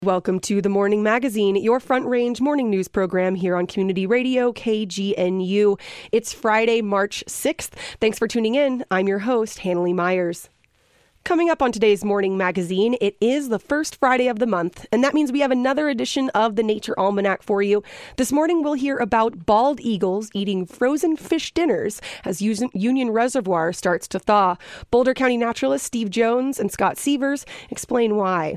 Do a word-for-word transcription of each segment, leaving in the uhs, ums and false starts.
Welcome to The Morning Magazine, your Front Range morning news program here on Community Radio K G N U. It's Friday, March sixth. Thanks for tuning in. I'm your host, Hanley Myers. Coming up on today's Morning Magazine, it is the first Friday of the month, and that means we have another edition of the Nature Almanac for you. This morning, we'll hear about bald eagles eating frozen fish dinners as Union Reservoir starts to thaw. Boulder County naturalists Steve Jones and Scott Sievers explain why.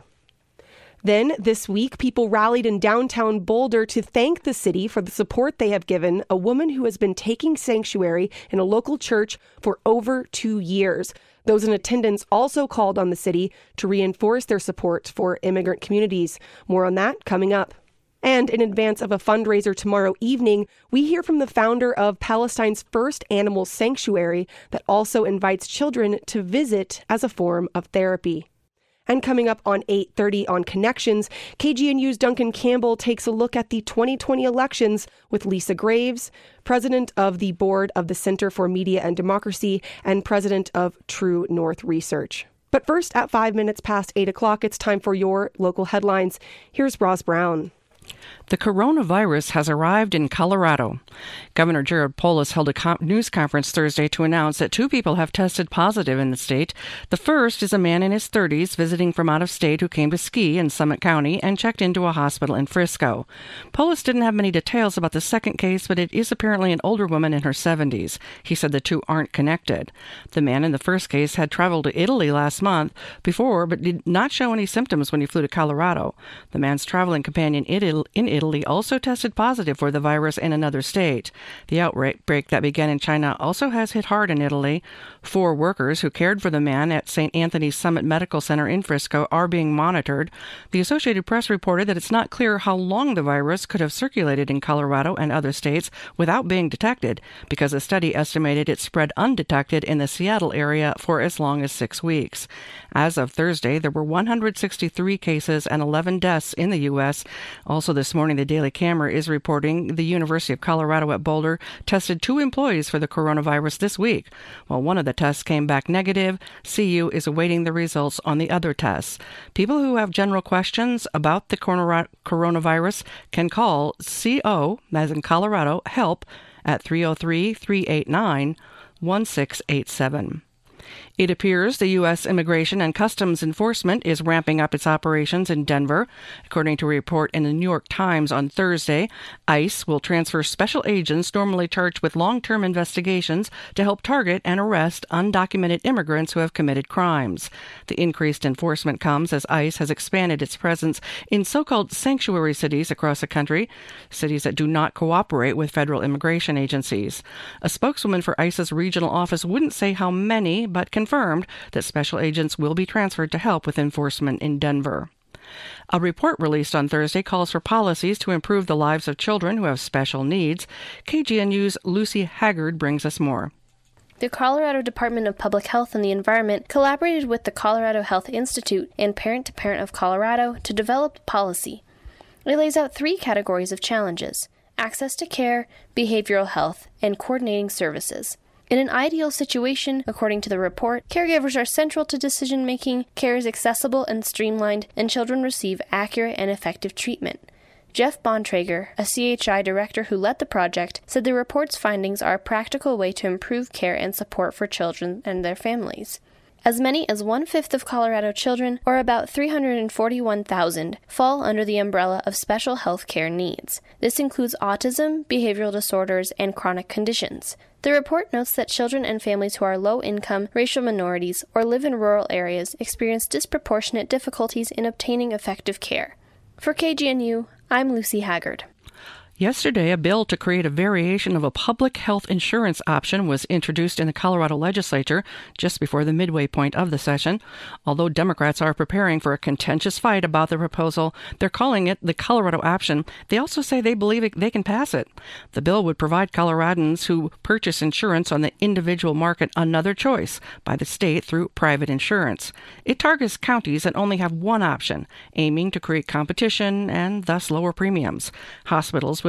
Then, this week, people rallied in downtown Boulder to thank the city for the support they have given a woman who has been taking sanctuary in a local church for over two years. Those in attendance also called on the city to reinforce their support for immigrant communities. More on that coming up. And in advance of a fundraiser tomorrow evening, we hear from the founder of Palestine's first animal sanctuary that also invites children to visit as a form of therapy. And coming up on eight thirty on Connections, K G N U's Duncan Campbell takes a look at the twenty twenty elections with Lisa Graves, president of the board of the Center for Media and Democracy and president of True North Research. But first, at five minutes past eight o'clock, it's time for your local headlines. Here's Roz Brown. The coronavirus has arrived in Colorado. Governor Jared Polis held a com- news conference Thursday to announce that two people have tested positive in the state. The first is a man in his thirties visiting from out of state who came to ski in Summit County and checked into a hospital in Frisco. Polis didn't have many details about the second case, but it is apparently an older woman in her seventies. He said the two aren't connected. The man in the first case had traveled to Italy last month before, but did not show any symptoms when he flew to Colorado. The man's traveling companion in Italy also tested positive for the virus in another state. The outbreak that began in China also has hit hard in Italy. Four workers who cared for the man at Saint Anthony's Summit Medical Center in Frisco are being monitored. The Associated Press reported that it's not clear how long the virus could have circulated in Colorado and other states without being detected, because a study estimated it spread undetected in the Seattle area for as long as six weeks. As of Thursday, there were one hundred sixty-three cases and eleven deaths in the U S. Also this morning, the Daily Camera is reporting the University of Colorado at Boulder tested two employees for the coronavirus this week. While one of the tests came back negative, C U is awaiting the results on the other tests. People who have general questions about the coronavirus can call C O, as in Colorado, help at three oh three, three eight nine, one six eight seven. It appears the U S Immigration and Customs Enforcement is ramping up its operations in Denver. According to a report in the New York Times on Thursday, ICE will transfer special agents normally charged with long-term investigations to help target and arrest undocumented immigrants who have committed crimes. The increased enforcement comes as ICE has expanded its presence in so-called sanctuary cities across the country, cities that do not cooperate with federal immigration agencies. A spokeswoman for ICE's regional office wouldn't say how many, but confirmed that special agents will be transferred to help with enforcement in Denver. A report released on Thursday calls for policies to improve the lives of children who have special needs. K G N U's Lucy Haggard brings us more. The Colorado Department of Public Health and the Environment collaborated with the Colorado Health Institute and Parent to Parent of Colorado to develop policy. It lays out three categories of challenges: access to care, behavioral health, and coordinating services. In an ideal situation, according to the report, caregivers are central to decision-making, care is accessible and streamlined, and children receive accurate and effective treatment. Jeff Bontrager, a C H I director who led the project, said the report's findings are a practical way to improve care and support for children and their families. As many as one-fifth of Colorado children, or about three hundred forty-one thousand, fall under the umbrella of special health care needs. This includes autism, behavioral disorders, and chronic conditions. The report notes that children and families who are low-income, racial minorities, or live in rural areas experience disproportionate difficulties in obtaining effective care. For K G N U, I'm Lucy Haggard. Yesterday, a bill to create a variation of a public health insurance option was introduced in the Colorado legislature just before the midway point of the session. Although Democrats are preparing for a contentious fight about the proposal, they're calling it the Colorado option. They also say they believe it, they can pass it. The bill would provide Coloradans who purchase insurance on the individual market another choice by the state through private insurance. It targets counties that only have one option, aiming to create competition and thus lower premiums. Hospitals would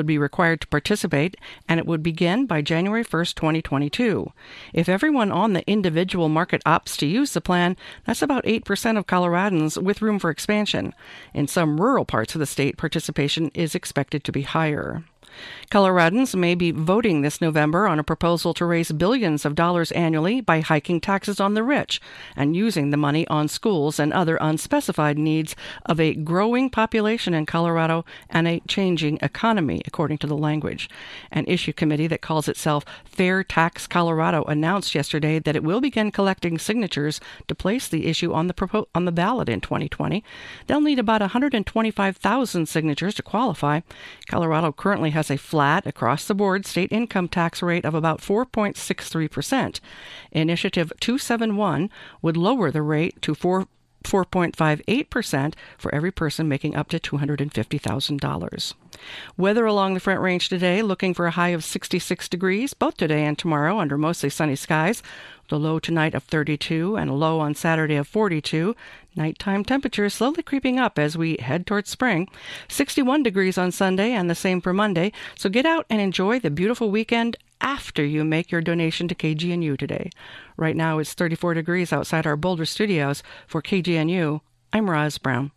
would be required to participate, and it would begin by January first, twenty twenty-two. If everyone on the individual market opts to use the plan, that's about eight percent of Coloradans with room for expansion. In some rural parts of the state, participation is expected to be higher. Coloradans may be voting this November on a proposal to raise billions of dollars annually by hiking taxes on the rich and using the money on schools and other unspecified needs of a growing population in Colorado and a changing economy, according to the language. An issue committee that calls itself Fair Tax Colorado announced yesterday that it will begin collecting signatures to place the issue on the propo- on the ballot in twenty twenty. They'll need about one hundred twenty-five thousand signatures to qualify. Colorado currently has a flat, across-the-board state income tax rate of about four point six three percent. Initiative two seventy-one would lower the rate to four point five eight percent for every person making up to two hundred fifty thousand dollars. Weather along the Front Range today, looking for a high of sixty-six degrees, both today and tomorrow under mostly sunny skies. The low tonight of thirty-two and a low on Saturday of forty-two. Nighttime temperatures slowly creeping up as we head towards spring. sixty-one degrees on Sunday and the same for Monday. So get out and enjoy the beautiful weekend after you make your donation to K G N U today. Right now it's thirty-four degrees outside our Boulder studios. For K G N U, I'm Roz Brown.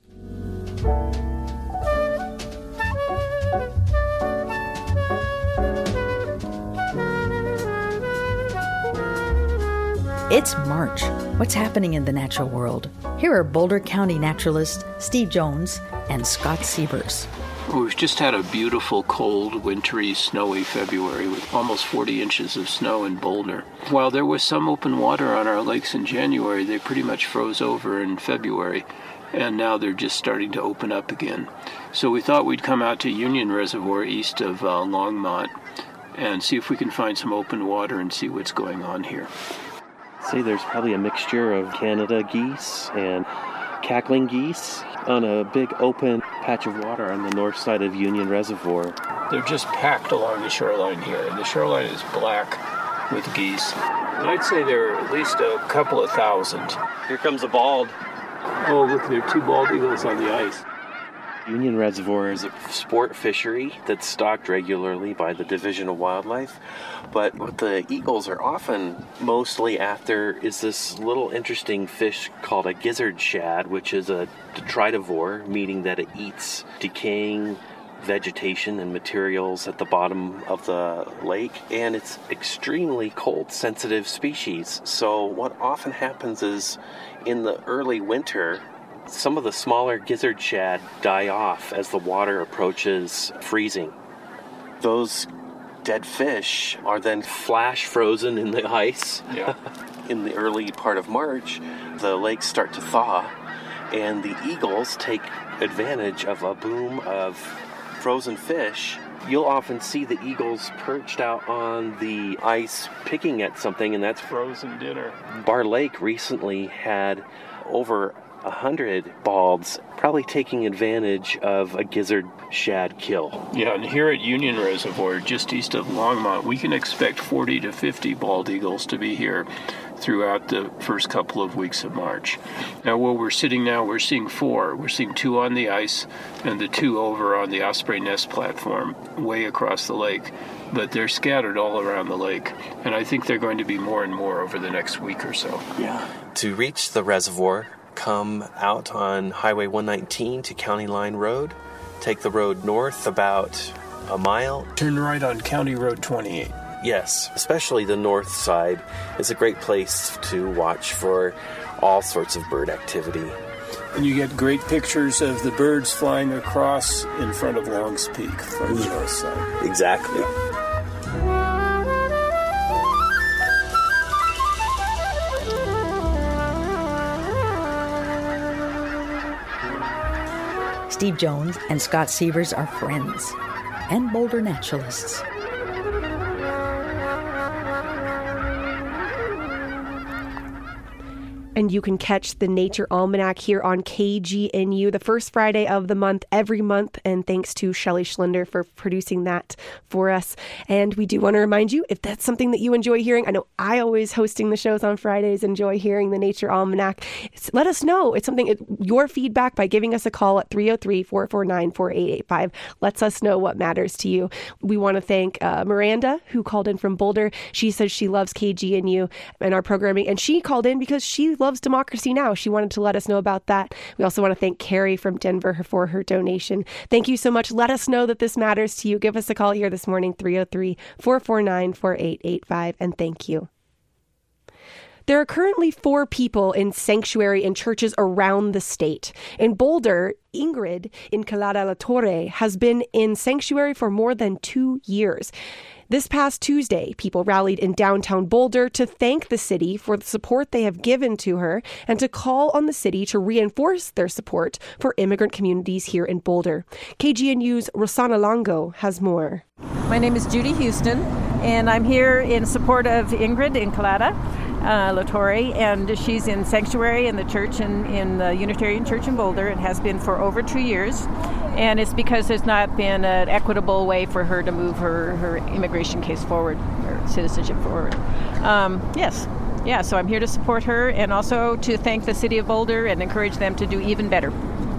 It's March. What's happening in the natural world? Here are Boulder County naturalists Steve Jones and Scott Sievers. We've just had a beautiful, cold, wintry, snowy February with almost forty inches of snow in Boulder. While there was some open water on our lakes in January, they pretty much froze over in February, and now they're just starting to open up again. So we thought we'd come out to Union Reservoir east of uh, Longmont and see if we can find some open water and see what's going on here. See, there's probably a mixture of Canada geese and cackling geese on a big open patch of water on the north side of Union Reservoir. They're just packed along the shoreline here, and the shoreline is black with geese. And I'd say there are at least a couple of thousand. Here comes a bald. Oh, look, there are two bald eagles on the ice. Union Reservoir is a sport fishery that's stocked regularly by the Division of Wildlife. But what the eagles are often mostly after is this little interesting fish called a gizzard shad, which is a detritivore, meaning that it eats decaying vegetation and materials at the bottom of the lake, and it's extremely cold sensitive species. So what often happens is in the early winter, some of the smaller gizzard shad die off as the water approaches freezing. Those dead fish are then flash frozen in the ice. Yeah. In the early part of March, the lakes start to thaw, and the eagles take advantage of a boom of frozen fish. You'll often see the eagles perched out on the ice picking at something, and that's Frozen dinner. Bar Lake recently had over a hundred balds, probably taking advantage of a gizzard shad kill. Yeah, and here at Union Reservoir, just east of Longmont, we can expect forty to fifty bald eagles to be here throughout the first couple of weeks of March. Now, where we're sitting now, we're seeing four. We're seeing two on the ice and the two over on the Osprey Nest platform way across the lake. But they're scattered all around the lake, and I think they're going to be more and more over the next week or so. Yeah. To reach the reservoir, come out on Highway one nineteen to County Line Road. Take the road north about a mile. Turn right on County Road twenty-eight. Yes, especially the north side is a great place to watch for all sorts of bird activity. And you get great pictures of the birds flying across in front of Long's Peak from the north side. Exactly. Yeah. Steve Jones and Scott Sievers are friends and Boulder naturalists. And you can catch the Nature Almanac here on K G N U the first Friday of the month, every month. And thanks to Shelley Schlinder for producing that for us. And we do want to remind you, if that's something that you enjoy hearing, I know I always hosting the shows on Fridays, enjoy hearing the Nature Almanac. It's, let us know. It's something, it, your feedback by giving us a call at three oh three, four four nine, four eight eight five lets us know what matters to you. We want to thank uh, Miranda, who called in from Boulder. She says she loves K G N U and our programming. And she called in because she loves Democracy Now! She wanted to let us know about that. We also want to thank Carrie from Denver for her donation. Thank you so much. Let us know that this matters to you. Give us a call here this morning, three oh three, four four nine, four eight eight five, and thank you. There are currently four people in sanctuary in churches around the state. In Boulder, Ingrid Encalada La Torre has been in sanctuary for more than two years. This past Tuesday, people rallied in downtown Boulder to thank the city for the support they have given to her and to call on the city to reinforce their support for immigrant communities here in Boulder. K G N U's Rosanna Longo has more. My name is Judy Houston, and I'm here in support of Ingrid Encalada uh, La Torre, and she's in sanctuary in the church in, in the Unitarian Church in Boulder. It has been for over two years. And it's because there's not been an equitable way for her to move her, her immigration case forward, or citizenship forward. Um, yes, yeah, so I'm here to support her and also to thank the city of Boulder and encourage them to do even better.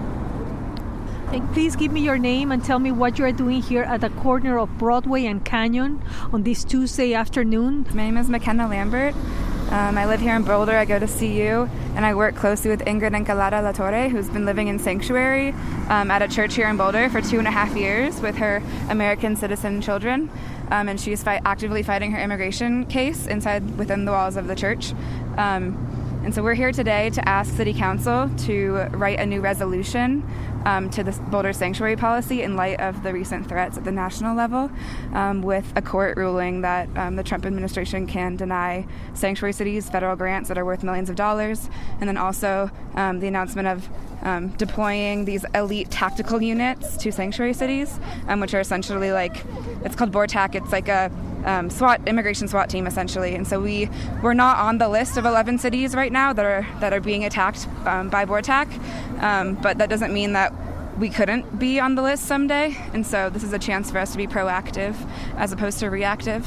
And please give me your name and tell me what you are doing here at the corner of Broadway and Canyon on this Tuesday afternoon. My name is McKenna Lambert. Um, I live here in Boulder. I go to C U, and I work closely with Ingrid Encalada La Torre, who's been living in sanctuary um, at a church here in Boulder for two and a half years with her American citizen children. Um, and she's fight- actively fighting her immigration case inside within the walls of the church. Um, and so we're here today to ask City Council to write a new resolution um, to the Boulder sanctuary policy in light of the recent threats at the national level, um, with a court ruling that um, the Trump administration can deny sanctuary cities federal grants that are worth millions of dollars, and then also um, the announcement of um, deploying these elite tactical units to sanctuary cities, um, which are essentially like, it's called BORTAC. It's like a Um, SWAT, immigration SWAT team, essentially. And so we, we're not on the list of eleven cities right now that are that are being attacked um, by BORTAC, um, but that doesn't mean that we couldn't be on the list someday. And so this is a chance for us to be proactive as opposed to reactive.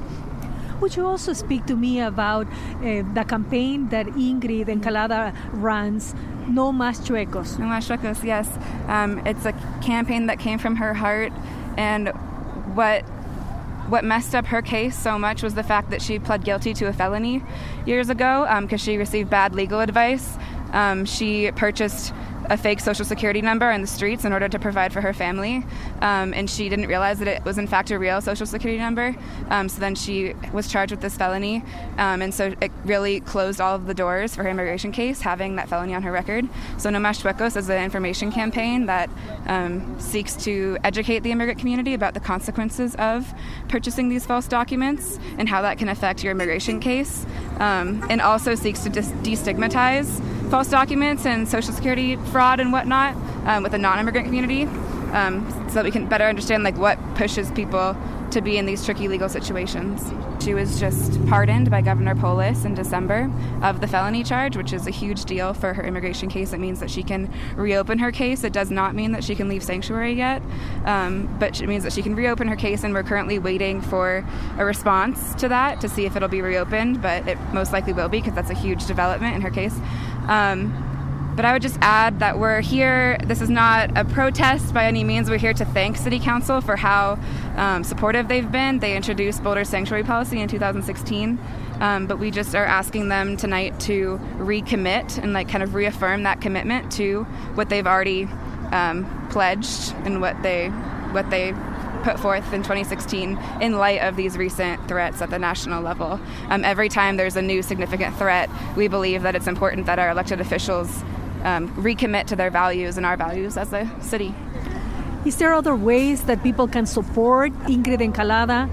Would you also speak to me about uh, the campaign that Ingrid Encalada runs, No Más Chuecos? No Más Chuecos, yes. Um, it's a campaign that came from her heart, and what What messed up her case so much was the fact that she pled guilty to a felony years ago because um, she received bad legal advice. Um, she purchased a fake social security number in the streets in order to provide for her family, um, and she didn't realize that it was in fact a real social security number. Um, so then she was charged with this felony, um, and so it really closed all of the doors for her immigration case, having that felony on her record. So No Más Chuecos is an information campaign that um, seeks to educate the immigrant community about the consequences of purchasing these false documents and how that can affect your immigration case, um, and also seeks to dis- destigmatize false documents and social security fraud and whatnot um, with the non-immigrant community, um, so that we can better understand like what pushes people to be in these tricky legal situations. She was just pardoned by Governor Polis in December of the felony charge, which is a huge deal for her immigration case. It means that she can reopen her case. It does not mean that she can leave sanctuary yet, um, but it means that she can reopen her case, and we're currently waiting for a response to that to see if it'll be reopened, but it most likely will be because that's a huge development in her case. Um, But I would just add that we're here, this is not a protest by any means, we're here to thank City Council for how um, supportive they've been. They introduced Boulder's sanctuary policy in two thousand sixteen, um, but we just are asking them tonight to recommit and like kind of reaffirm that commitment to what they've already um, pledged and what they what they put forth in twenty sixteen in light of these recent threats at the national level. Um, every time there's a new significant threat, we believe that it's important that our elected officials Um, recommit to their values and our values as a city. Is there other ways that people can support Ingrid Encalada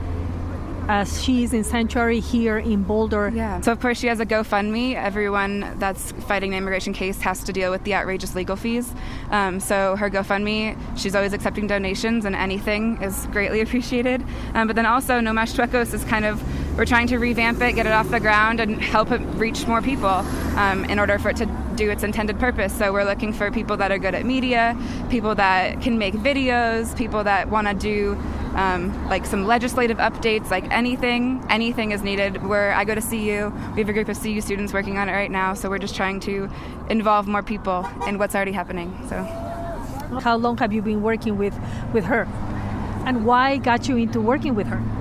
as she is in sanctuary here in Boulder? Yeah. So of course she has a GoFundMe. Everyone that's fighting an immigration case has to deal with the outrageous legal fees. Um, so her GoFundMe, she's always accepting donations, and anything is greatly appreciated. Um, but then also No Más Chuecos is kind of we're trying to revamp it, get it off the ground, and help it reach more people um, in order for it to do its intended purpose. So we're looking for people that are good at media, people that can make videos, people that want to do um, like some legislative updates, like anything, anything is needed. Where I go to C U, we have a group of C U students working on it right now, so we're just trying to involve more people in what's already happening. So, how long have you been working with, with her? And why got you into working with her?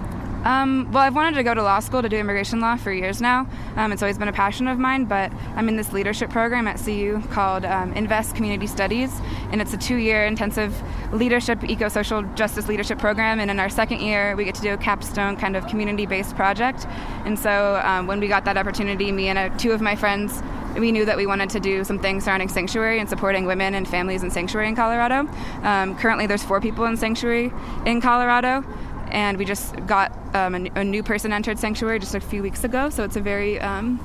Um, well, I've wanted to go to law school to do immigration law for years now. Um, it's always been a passion of mine, but I'm in this leadership program at C U called um, Invest Community Studies, and it's a two-year intensive leadership, eco-social justice leadership program, and in our second year, we get to do a capstone kind of community-based project. And so um, when we got that opportunity, me and uh, two of my friends, we knew that we wanted to do some things surrounding Sanctuary and supporting women and families in Sanctuary in Colorado. Um, currently, there's four people in Sanctuary in Colorado, and we just got um, a, a new person entered Sanctuary just a few weeks ago. So it's a very, um,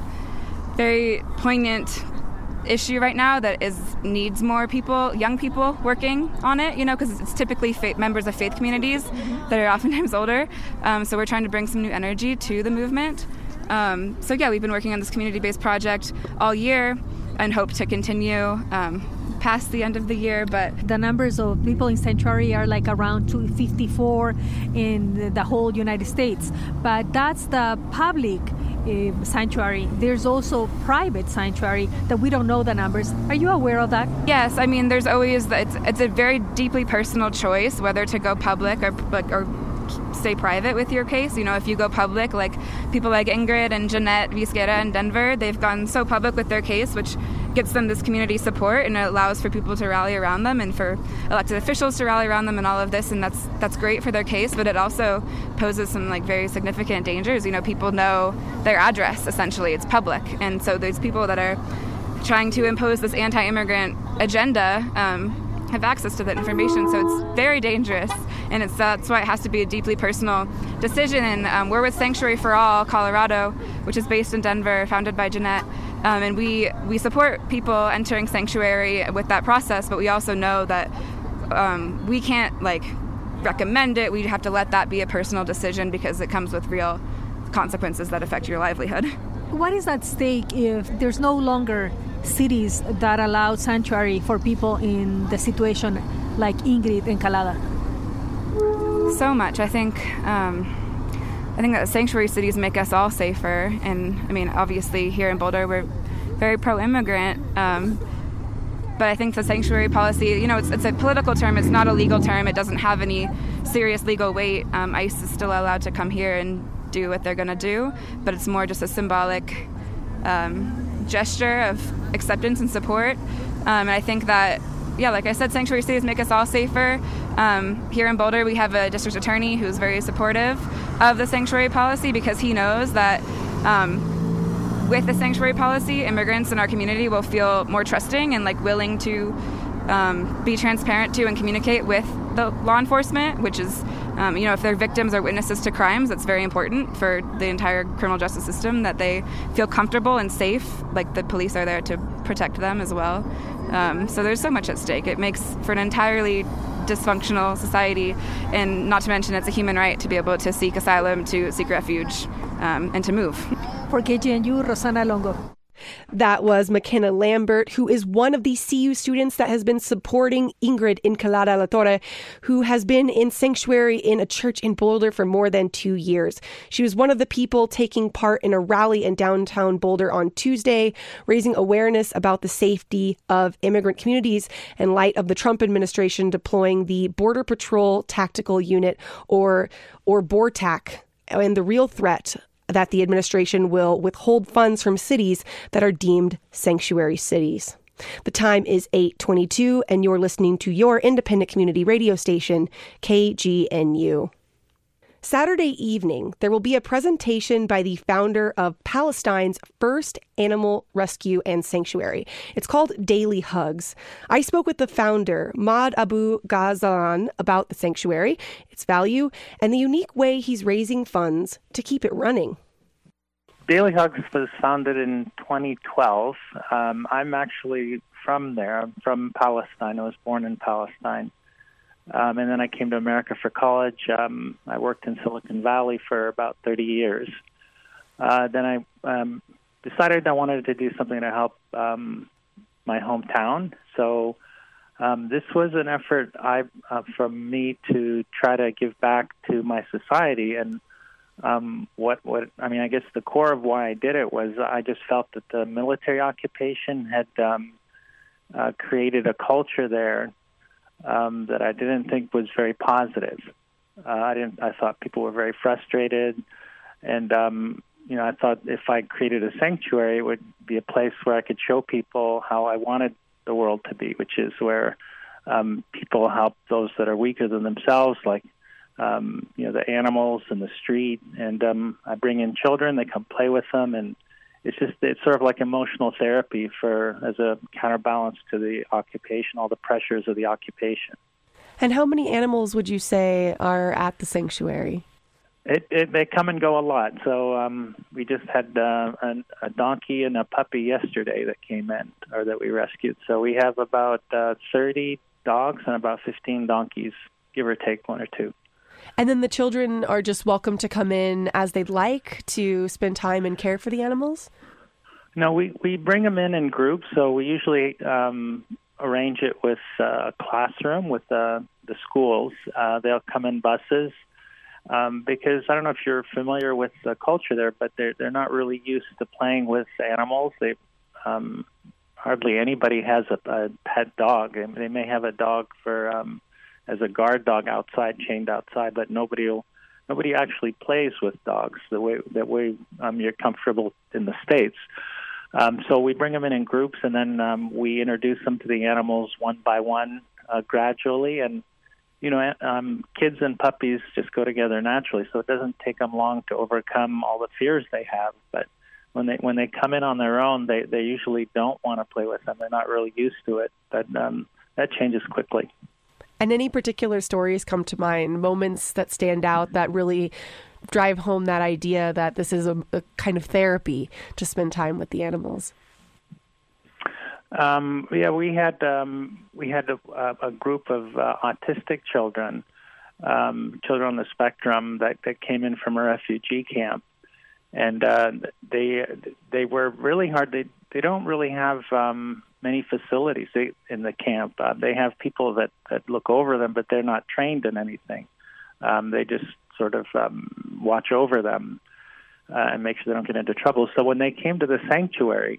very poignant issue right now that is needs more people, young people, working on it. You know, because it's typically fa- members of faith communities mm-hmm. that are oftentimes older. Um, so we're trying to bring some new energy to the movement. Um, so yeah, we've been working on this community-based project all year and hope to continue um, past the end of the year. But the numbers of people in Sanctuary are like around two hundred fifty-four in the whole United States. But that's the public uh, sanctuary. There's also private sanctuary that we don't know the numbers. Are you aware of that? Yes, I mean, there's always it's it's a very deeply personal choice whether to go public or like or. stay private with your case. You know, if you go public, like people like Ingrid and Jeanette Visquera in Denver, they've gone so public with their case, which gets them this community support, and it allows for people to rally around them and for elected officials to rally around them and all of this, and that's that's great for their case, but it also poses some like very significant dangers. You know, people know their address, essentially. It's public, and so these people that are trying to impose this anti-immigrant agenda um, have access to that information, so it's very dangerous, and it's that's why it has to be a deeply personal decision. And um, we're with Sanctuary for All Colorado, which is based in Denver, founded by Jeanette, um, and we we support people entering Sanctuary with that process, but we also know that um, we can't like recommend it. We have to let that be a personal decision because it comes with real consequences that affect your livelihood. What is at stake if there's no longer cities that allow sanctuary for people in the situation like Ingrid and Calada? So much. I think um, I think that sanctuary cities make us all safer. And I mean, obviously here in Boulder, we're very pro-immigrant. Um, but I think the sanctuary policy, you know, it's, it's a political term. It's not a legal term. It doesn't have any serious legal weight. Um, ICE is still allowed to come here and do what they're going to do, but it's more just a symbolic um, gesture of acceptance and support. Um, and I think that, yeah, like I said, sanctuary cities make us all safer. Um, here in Boulder, we have a district attorney who's very supportive of the sanctuary policy because he knows that um, with the sanctuary policy, immigrants in our community will feel more trusting and like willing to um, be transparent to and communicate with the law enforcement, which is, um, you know, if they're victims or witnesses to crimes, that's very important for the entire criminal justice system, that they feel comfortable and safe, like the police are there to protect them as well. Um, so there's so much at stake. It makes for an entirely dysfunctional society, and not to mention it's a human right to be able to seek asylum, to seek refuge, um, and to move. For K G N U, Rosana Longo. That was McKenna Lambert, who is one of the C U students that has been supporting Ingrid Encalada La Torre, who has been in sanctuary in a church in Boulder for more than two years. She was one of the people taking part in a rally in downtown Boulder on Tuesday, raising awareness about the safety of immigrant communities in light of the Trump administration deploying the Border Patrol Tactical Unit, or, or BORTAC, and the real threat that the administration will withhold funds from cities that are deemed sanctuary cities. The time is eight twenty-two, and you're listening to your independent community radio station, K G N U. Saturday evening, there will be a presentation by the founder of Palestine's first animal rescue and sanctuary. It's called Daily Hugs. I spoke with the founder, Maad Abu Ghazlan, about the sanctuary, its value, and the unique way he's raising funds to keep it running. Daily Hugs was founded in twenty twelve. Um, I'm actually from there. I'm from Palestine. I was born in Palestine. Um, and then I came to America for college. Um, I worked in Silicon Valley for about thirty years. Uh, then I um, decided I wanted to do something to help um, my hometown. So um, this was an effort I, uh, from me to try to give back to my society. And um, what, what I mean, I guess the core of why I did it was I just felt that the military occupation had um, uh, created a culture there Um, that I didn't think was very positive. Uh, I didn't. I thought people were very frustrated, and um, you know, I thought if I created a sanctuary, it would be a place where I could show people how I wanted the world to be, which is where um, people help those that are weaker than themselves, like um, you know, the animals in the street, and um, I bring in children. They come play with them, and it's just it's sort of like emotional therapy for as a counterbalance to the occupation, all the pressures of the occupation. And how many animals would you say are at the sanctuary? It, it they come and go a lot. So um, we just had uh, a, a donkey and a puppy yesterday that came in, or that we rescued. So we have about uh, thirty dogs and about fifteen donkeys, give or take one or two. And then the children are just welcome to come in as they'd like to spend time and care for the animals? No, we, we bring them in in groups. So we usually um, arrange it with uh, a classroom with uh, the schools. Uh, they'll come in buses um, because I don't know if you're familiar with the culture there, but they're, they're not really used to playing with animals. They um, hardly anybody has a, a pet dog. They may have a dog for... Um, as a guard dog outside, chained outside, but nobody will, nobody actually plays with dogs the way that way um, you're comfortable in the States. Um, so we bring them in in groups, and then um, we introduce them to the animals one by one, uh, gradually. And you know, um, kids and puppies just go together naturally, so it doesn't take them long to overcome all the fears they have. But when they when they come in on their own, they they usually don't want to play with them. They're not really used to it, but um, that changes quickly. And any particular stories come to mind, moments that stand out that really drive home that idea that this is a, a kind of therapy to spend time with the animals? Um, yeah, we had um, we had a, a group of uh, autistic children, um, children on the spectrum that, that came in from a refugee camp, and uh, they they were really hard. They they don't really have um, many facilities they, in the camp. Uh, they have people that, that look over them, but they're not trained in anything. Um, they just sort of um, watch over them uh, and make sure they don't get into trouble. So when they came to the sanctuary,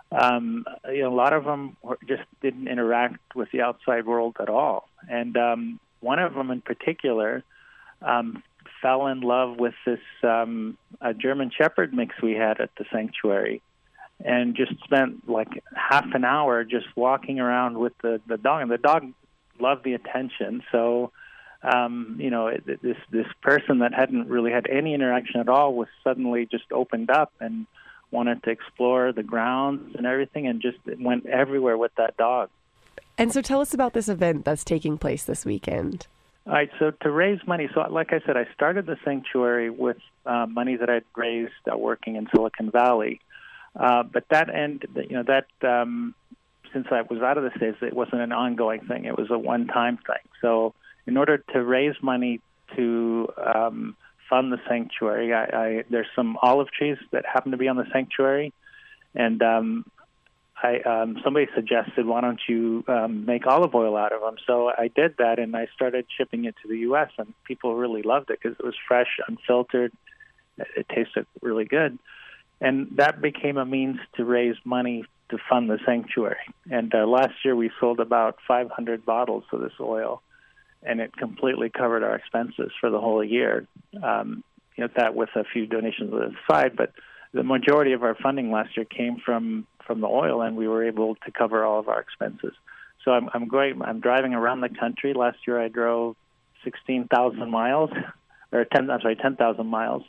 um, you know, a lot of them were, just didn't interact with the outside world at all. And um, one of them in particular um, fell in love with this um, a German Shepherd mix we had at the sanctuary, and just spent like half an hour just walking around with the, the dog. And the dog loved the attention. So, um, you know, it, this this person that hadn't really had any interaction at all was suddenly just opened up and wanted to explore the grounds and everything, and just went everywhere with that dog. And so tell us about this event that's taking place this weekend. All right, so to raise money, so like I said, I started the sanctuary with uh, money that I'd raised uh, working in Silicon Valley. Uh, but that end, you know, that um, since I was out of the States, it wasn't an ongoing thing. It was a one-time thing. So in order to raise money to um, fund the sanctuary, I, I, there's some olive trees that happen to be on the sanctuary, and um, I, um, somebody suggested, why don't you um, make olive oil out of them? So I did that, and I started shipping it to the U S, and people really loved it because it was fresh, unfiltered. It tasted really good. And that became a means to raise money to fund the sanctuary. And uh, last year we sold about five hundred bottles of this oil, and it completely covered our expenses for the whole year. Um, you know, that with a few donations on the side, but the majority of our funding last year came from, from the oil, and we were able to cover all of our expenses. So I'm, I'm going. I'm driving around the country. Last year I drove sixteen thousand miles, or ten. I'm sorry, ten thousand miles.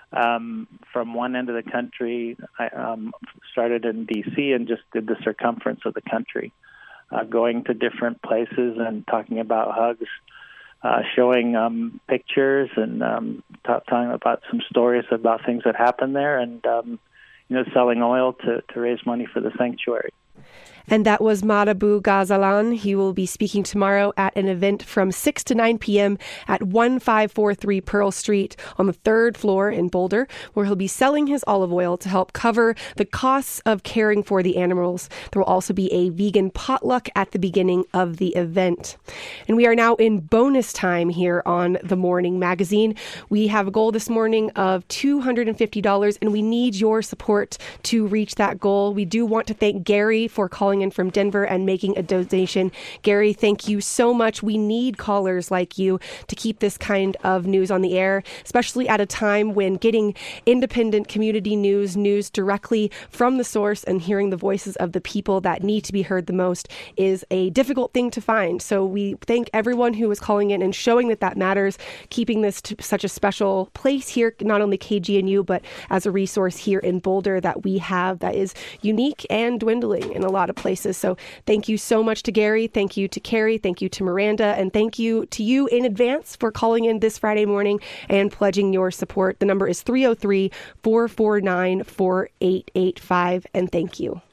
Um, from one end of the country. I um, started in D C and just did the circumference of the country, uh, going to different places and talking about hugs, uh, showing um, pictures and um, t- talking about some stories about things that happened there, and um, you know, selling oil to, to raise money for the sanctuary. And that was Marabu Ghazalan. He will be speaking tomorrow at an event from six to nine p.m. at one five four three Pearl Street on the third floor in Boulder, where he'll be selling his olive oil to help cover the costs of caring for the animals. There will also be a vegan potluck at the beginning of the event. And we are now in bonus time here on The Morning Magazine. We have a goal this morning of two hundred fifty dollars, and we need your support to reach that goal. We do want to thank Gary for calling in from Denver and making a donation. Gary, thank you so much. We need callers like you to keep this kind of news on the air, especially at a time when getting independent community news, news directly from the source and hearing the voices of the people that need to be heard the most is a difficult thing to find. So we thank everyone who is calling in and showing that that matters, keeping this to such a special place here, not only K G N U, but as a resource here in Boulder that we have that is unique and dwindling in a lot of places. So thank you so much to Gary. Thank you to Carrie. Thank you to Miranda. And thank you to you in advance for calling in this Friday morning and pledging your support. The number is three oh three, four four nine, four eight eight five. And thank you.